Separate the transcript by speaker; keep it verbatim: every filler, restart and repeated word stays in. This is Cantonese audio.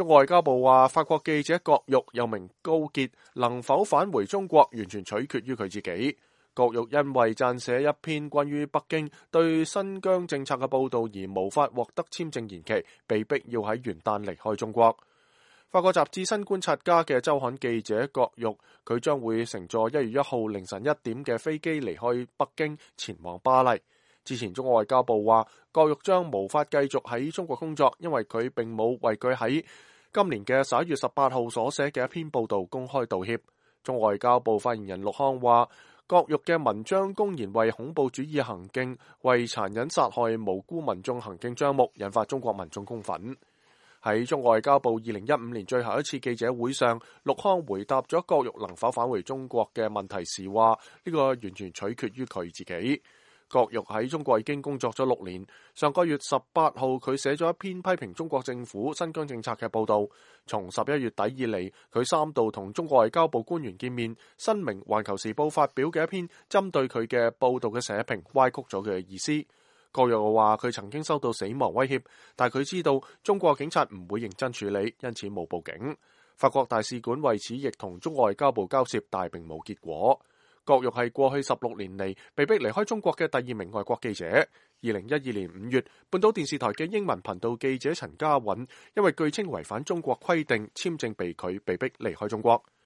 Speaker 1: 中國外交部話，法國記者郭玉又名高傑，能否返回中國，完全取決於佢自己。郭玉因為撰寫一篇關於北京對新疆政策嘅報道而無法獲得簽證延期，被逼要喺元旦離開中國。法國雜誌《新觀察家》嘅週刊記者郭玉，佢將會乘坐一月一號凌晨一點嘅飛機離開北京，前往巴黎。之前中國外交部話，郭玉將無法繼續喺中國工作，因為佢並冇為佢喺今年嘅十一月十八號所寫嘅一篇報道公開道歉。中國外交部發言人陸康話，郭玉嘅文章公然為恐怖主義行徑、為殘忍殺害無辜民眾行徑張目，引發中國民眾公憤。喺中國外交部二零一五年最後一次記者會上，陸康回答咗郭玉能否返回中國嘅問題時話，呢個完全取決於佢自己。郭玉喺中國已經工作咗六年，上個月十八號佢寫咗一篇批評中國政府新疆政策嘅報道。從十一月底以嚟，佢三度同中國外交部官員見面，申明《環球時報》發表嘅一篇針對佢嘅報道嘅社評歪曲咗佢嘅意思。郭玉話佢曾經收到死亡威脅，但佢知道中國警察唔會認真處理，因此冇報警。法國大使館為此亦同中國外交部交涉，但並冇結果。郭玉係過去十六年嚟被逼離開中國嘅第二名外國記者。二零一二年五月，半島電視台嘅英文頻道記者陳家韻因為據稱違反中國規定，簽證被拒，被逼離開中國。